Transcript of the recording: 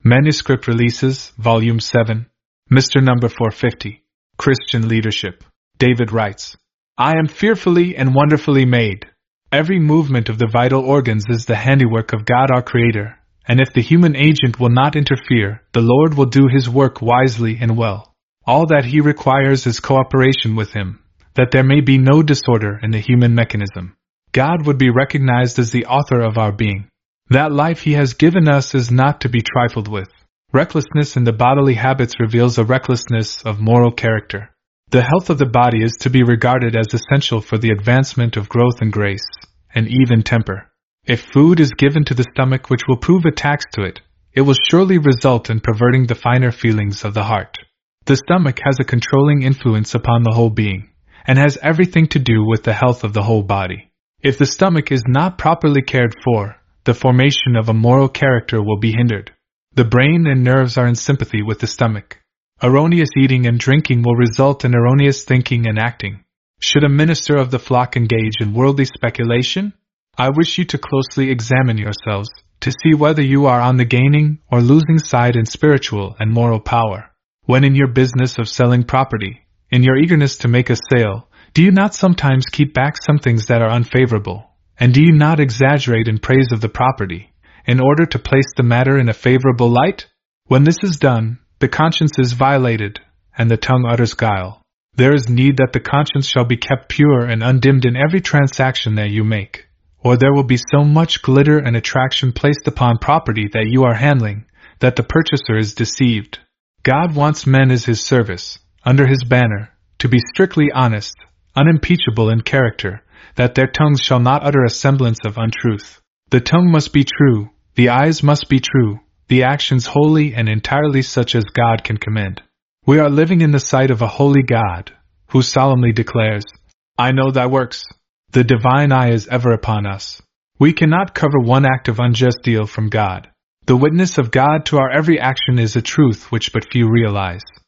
Manuscript Releases, Volume 7, Mr. Number 450. Christian Leadership. David writes, I am fearfully and wonderfully made. Every movement of the vital organs is the handiwork of God our Creator, and if the human agent will not interfere, the Lord will do His work wisely and well. All that He requires is cooperation with Him, that there may be no disorder in the human mechanism. God would be recognized as the author of our being. That life He has given us is not to be trifled with. Recklessness in the bodily habits reveals a recklessness of moral character. The health of the body is to be regarded as essential for the advancement of growth and grace, and even temper. If food is given to the stomach which will prove a tax to it, it will surely result in perverting the finer feelings of the heart. The stomach has a controlling influence upon the whole being, and has everything to do with the health of the whole body. If the stomach is not properly cared for, the formation of a moral character will be hindered. The brain and nerves are in sympathy with the stomach. Erroneous eating and drinking will result in erroneous thinking and acting. Should a minister of the flock engage in worldly speculation? I wish you to closely examine yourselves, to see whether you are on the gaining or losing side in spiritual and moral power. When in your business of selling property, in your eagerness to make a sale, do you not sometimes keep back some things that are unfavorable? And do you not exaggerate in praise of the property, in order to place the matter in a favorable light? When this is done, the conscience is violated, and the tongue utters guile. There is need that the conscience shall be kept pure and undimmed in every transaction that you make, or there will be so much glitter and attraction placed upon property that you are handling, that the purchaser is deceived. God wants men as His service, under His banner, to be strictly honest, unimpeachable in character, that their tongues shall not utter a semblance of untruth. The tongue must be true, the eyes must be true, the actions wholly and entirely such as God can commend. We are living in the sight of a holy God, who solemnly declares, I know thy works. The divine eye is ever upon us. We cannot cover one act of unjust deal from God. The witness of God to our every action is a truth which but few realize.